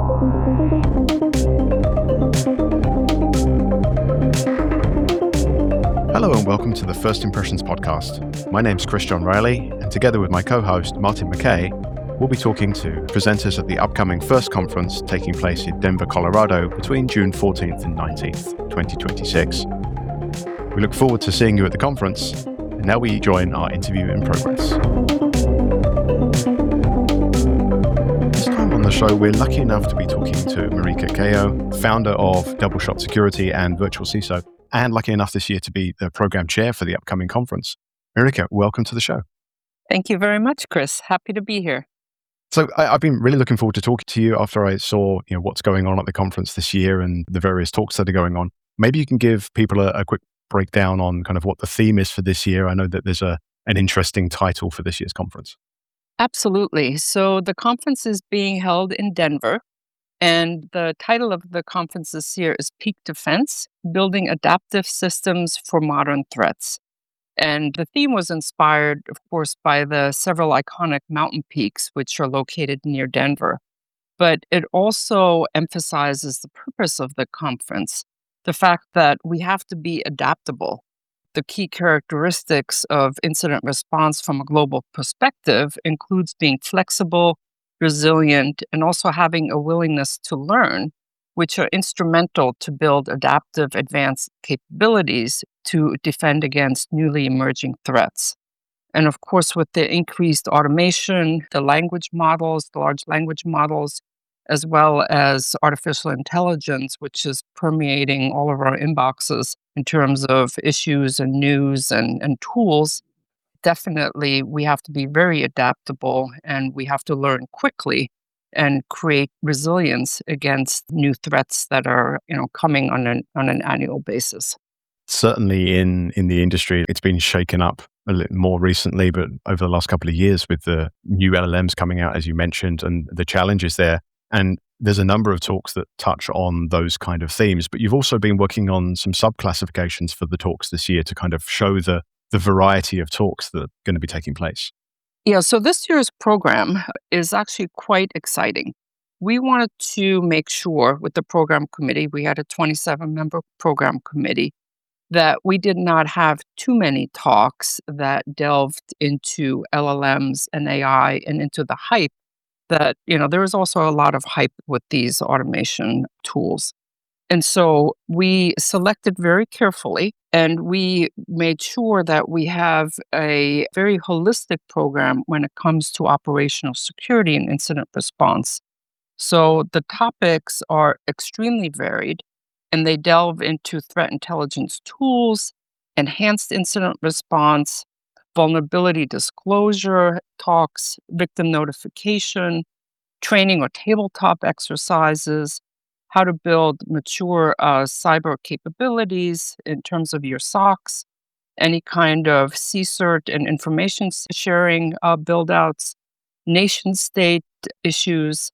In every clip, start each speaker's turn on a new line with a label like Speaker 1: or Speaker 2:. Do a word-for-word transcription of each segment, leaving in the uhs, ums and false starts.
Speaker 1: Hello and welcome to the First Impressions podcast. My name's Chris John Riley, and together with my co-host Martin McKay, we'll be talking to presenters at the upcoming FIRST conference taking place in Denver, Colorado between June fourteenth and nineteenth, twenty twenty-six. We look forward to seeing you at the conference, and now we join our interview in progress. This time on the show, we're lucky enough to be talking to Marika Kayo, founder of Doubleshot Security and Virtual C I S O, and lucky enough this year to be the program chair for the upcoming conference. Marika, welcome to the show.
Speaker 2: Thank you very much, Chris. Happy to be here.
Speaker 1: So I, I've been really looking forward to talking to you after I saw, you know, what's going on at the conference this year and the various talks that are going on. Maybe you can give people a, a quick breakdown on kind of what the theme is for this year. I know that there's a an interesting title for this year's conference.
Speaker 2: Absolutely. So the conference is being held in Denver, and the title of the conference this year is Peak Defense, Building Adaptive Systems for Modern Threats. And the theme was inspired, of course, by the several iconic mountain peaks which are located near Denver. But it also emphasizes the purpose of the conference, the fact that we have to be adaptable. The key characteristics of incident response from a global perspective includes being flexible, resilient, and also having a willingness to learn, which are instrumental to build adaptive advanced capabilities to defend against newly emerging threats. And of course, with the increased automation, the language models, the large language models, as well as artificial intelligence, which is permeating all of our inboxes in terms of issues and news and, and tools, definitely we have to be very adaptable and we have to learn quickly and create resilience against new threats that are, you know, coming on an on an annual basis.
Speaker 1: Certainly in, in the industry, it's been shaken up a little more recently, but over the last couple of years with the new L L Ms coming out, as you mentioned, and the challenges there. And there's a number of talks that touch on those kind of themes, but you've also been working on some sub-classifications for the talks this year to kind of show the, the variety of talks that are going to be taking place.
Speaker 2: Yeah, so this year's program is actually quite exciting. We wanted to make sure with the program committee, we had a twenty-seven member program committee, that we did not have too many talks that delved into L L Ms and A I and into the hype that, you know, there is also a lot of hype with these automation tools. And so we selected very carefully and we made sure that we have a very holistic program when it comes to operational security and incident response. So the topics are extremely varied and they delve into threat intelligence tools, enhanced incident response, vulnerability disclosure talks, victim notification, training or tabletop exercises, how to build mature uh, cyber capabilities in terms of your S O Cs, any kind of C CERT and information sharing uh, build-outs, nation-state issues,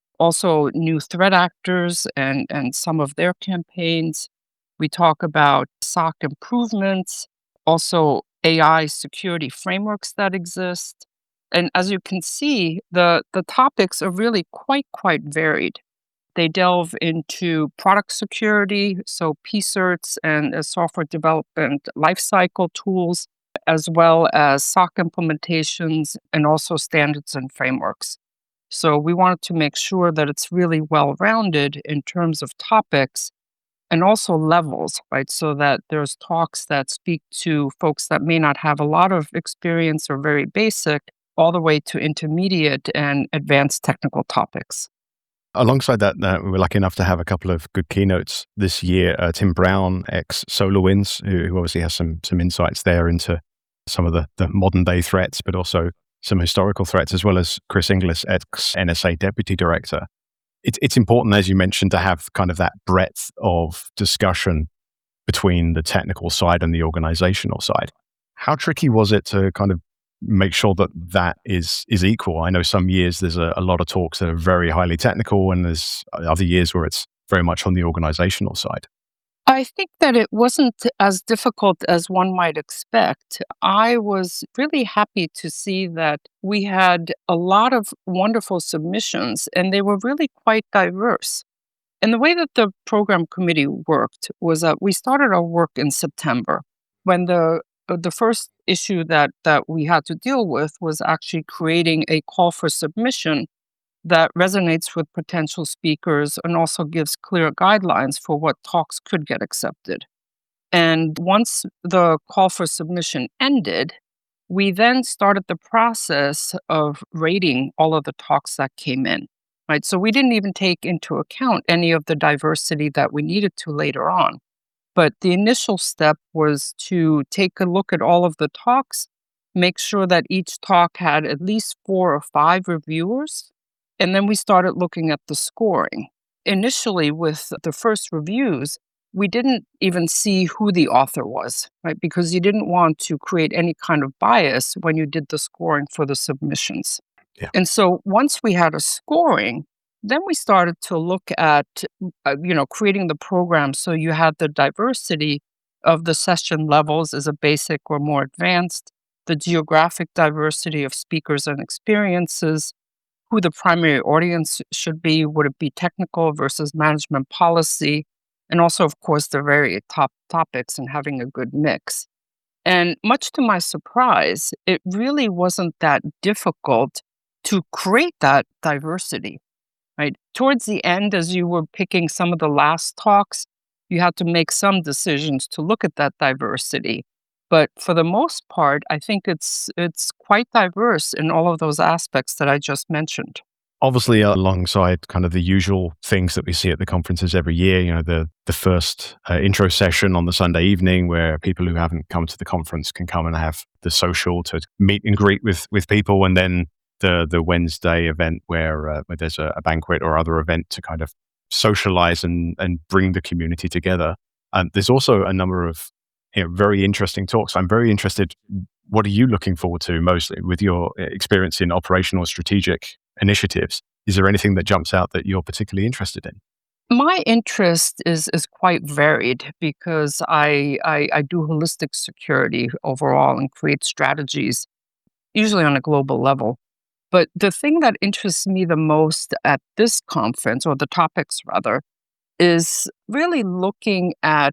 Speaker 2: also new threat actors and, and some of their campaigns. We talk about S O C improvements, also A I security frameworks that exist. And as you can see, the, the topics are really quite, quite varied. They delve into product security, so P CERTs and uh, software development lifecycle tools, as well as S O C implementations and also standards and frameworks. So we wanted to make sure that it's really well-rounded in terms of topics and also levels, right? So that there's talks that speak to folks that may not have a lot of experience or very basic, all the way to intermediate and advanced technical topics.
Speaker 1: Alongside that, uh, we were lucky enough to have a couple of good keynotes this year. Uh, Tim Brown, ex-SolarWinds, who, who obviously has some some insights there into some of the, the modern-day threats, but also some historical threats, as well as Chris Inglis, ex-N S A Deputy Director. It, it's important, as you mentioned, to have kind of that breadth of discussion between the technical side and the organizational side. How tricky was it to kind of make sure that that is is equal? I know some years there's a, a lot of talks that are very highly technical, and there's other years where it's very much on the organizational side.
Speaker 2: I think that it wasn't as difficult as one might expect. I was really happy to see that we had a lot of wonderful submissions, and they were really quite diverse. And the way that the program committee worked was that we started our work in September when the uh, the first issue that that we had to deal with was actually creating a call for submission that resonates with potential speakers and also gives clear guidelines for what talks could get accepted. And once the call for submission ended, we then started the process of rating all of the talks that came in. Right. So we didn't even take into account any of the diversity that we needed to later on. But the initial step was to take a look at all of the talks, make sure that each talk had at least four or five reviewers, and then we started looking at the scoring. Initially, with the first reviews, we didn't even see who the author was, right? Because you didn't want to create any kind of bias when you did the scoring for the submissions.
Speaker 1: Yeah.
Speaker 2: And so once we had a scoring, then we started to look at, uh, you know, creating the program so you had the diversity of the session levels as a basic or more advanced, the geographic diversity of speakers and experiences, who the primary audience should be. Would it be technical versus management policy? And also, of course, the very top topics and having a good mix. And much to my surprise, it really wasn't that difficult to create that diversity, right? Towards the end, as you were picking some of the last talks, you had to make some decisions to look at that diversity. But for the most part, I think it's it's quite diverse in all of those aspects that I just mentioned.
Speaker 1: Obviously, alongside kind of the usual things that we see at the conferences every year, you know, the the first uh, intro session on the Sunday evening where people who haven't come to the conference can come and have the social to meet and greet with with people, and then the the Wednesday event where uh, where there's a, a banquet or other event to kind of socialize and and bring the community together. And there's also a number of, you know, very interesting talks. I'm very interested. What are you looking forward to mostly with your uh, experience in operational strategic initiatives? Is there anything that jumps out that you're particularly interested in?
Speaker 2: My interest is is quite varied because I, I I do holistic security overall and create strategies, usually on a global level. But the thing that interests me the most at this conference, or the topics rather, is really looking at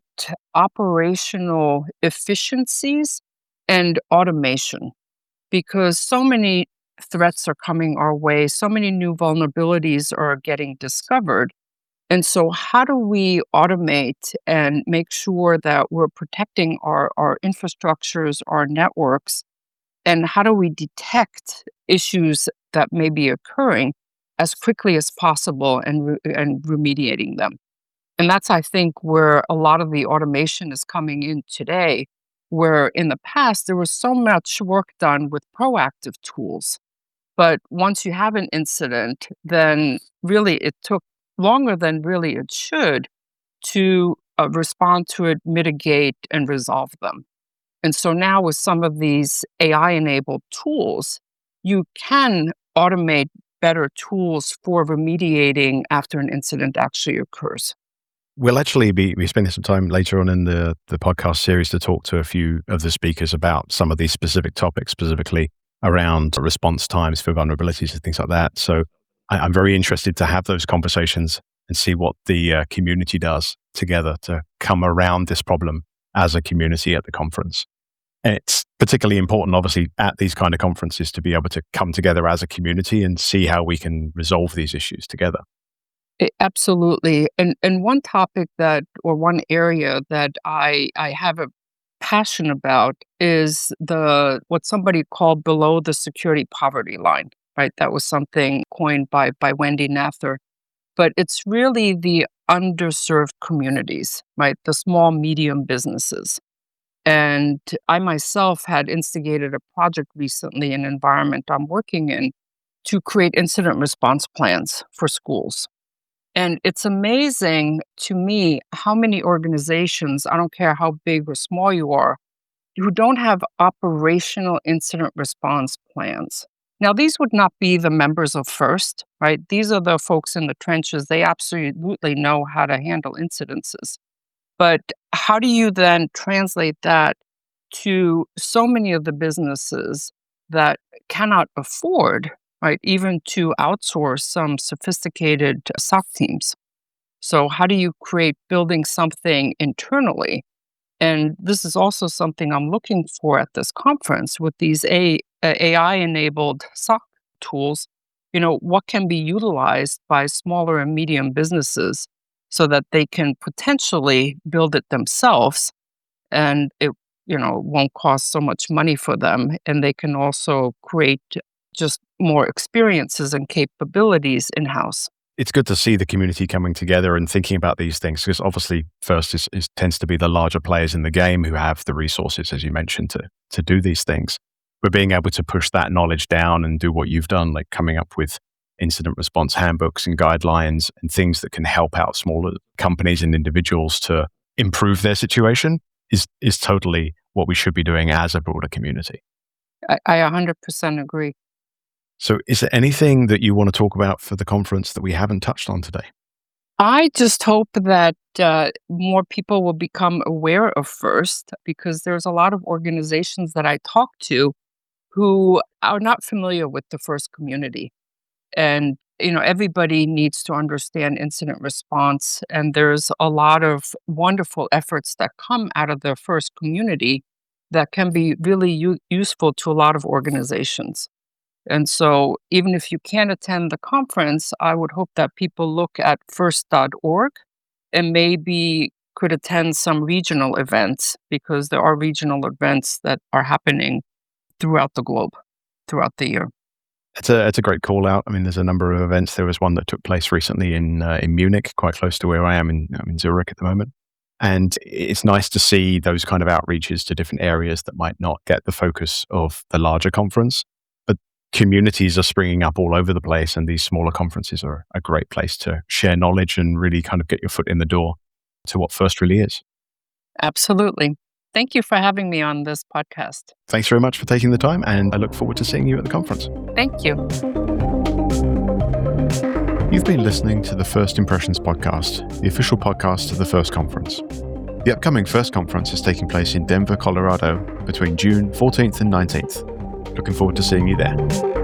Speaker 2: operational efficiencies and automation because so many threats are coming our way, so many new vulnerabilities are getting discovered. And so, how do we automate and make sure that we're protecting our, our infrastructures, our networks, and how do we detect issues that may be occurring as quickly as possible and, re- and remediating them? And that's, I think, where a lot of the automation is coming in today, where in the past there was so much work done with proactive tools. But once you have an incident, then really it took longer than really it should to uh, respond to it, mitigate, and resolve them. And so now with some of these A I enabled tools, you can automate better tools for remediating after an incident actually occurs.
Speaker 1: We'll actually be, be spending some time later on in the, the podcast series to talk to a few of the speakers about some of these specific topics, specifically around response times for vulnerabilities and things like that. So I, I'm very interested to have those conversations and see what the uh, community does together to come around this problem as a community at the conference. And it's particularly important, obviously, at these kind of conferences to be able to come together as a community and see how we can resolve these issues together.
Speaker 2: A- Absolutely. And and one topic that or one area that I I have a passion about is the what somebody called below the security poverty line, right? That was something coined by by Wendy Nather. But it's really the underserved communities, right? The small medium businesses. And I myself had instigated a project recently, an environment I'm working in, to create incident response plans for schools. And it's amazing to me how many organizations, I don't care how big or small you are, who don't have operational incident response plans. Now, these would not be the members of FIRST, right? These are the folks in the trenches. They absolutely know how to handle incidences. But how do you then translate that to so many of the businesses that cannot afford, right, even to outsource some sophisticated S O C teams? So how do you create building something internally? And this is also something I'm looking for at this conference with these A- AI-enabled S O C tools. You know, what can be utilized by smaller and medium businesses so that they can potentially build it themselves, and it, you know, won't cost so much money for them, and they can also create just more experiences and capabilities in-house.
Speaker 1: It's good to see the community coming together and thinking about these things, because obviously first is, is tends to be the larger players in the game who have the resources, as you mentioned, to to do these things. But being able to push that knowledge down and do what you've done, like coming up with incident response handbooks and guidelines and things that can help out smaller companies and individuals to improve their situation is is totally what we should be doing as a broader community.
Speaker 2: I, I one hundred percent agree.
Speaker 1: So is there anything that you want to talk about for the conference that we haven't touched on today?
Speaker 2: I just hope that uh, more people will become aware of FIRST, because there's a lot of organizations that I talk to who are not familiar with the FIRST community. And, you know, everybody needs to understand incident response. And there's a lot of wonderful efforts that come out of the FIRST community that can be really u- useful to a lot of organizations. And so even if you can't attend the conference, I would hope that people look at first dot org and maybe could attend some regional events, because there are regional events that are happening throughout the globe, throughout the year.
Speaker 1: It's a it's a great call out. I mean, there's a number of events. There was one that took place recently in uh, in Munich, quite close to where I am in I'm in Zurich at the moment. And it's nice to see those kind of outreaches to different areas that might not get the focus of the larger conference. But communities are springing up all over the place, and these smaller conferences are a great place to share knowledge and really kind of get your foot in the door to what FIRST really is.
Speaker 2: Absolutely. Thank you for having me on this podcast.
Speaker 1: Thanks very much for taking the time, and I look forward to seeing you at the conference.
Speaker 2: Thank you.
Speaker 1: You've been listening to the First Impressions podcast, the official podcast of the FIRST conference. The upcoming FIRST conference is taking place in Denver, Colorado between June fourteenth and nineteenth. Looking forward to seeing you there.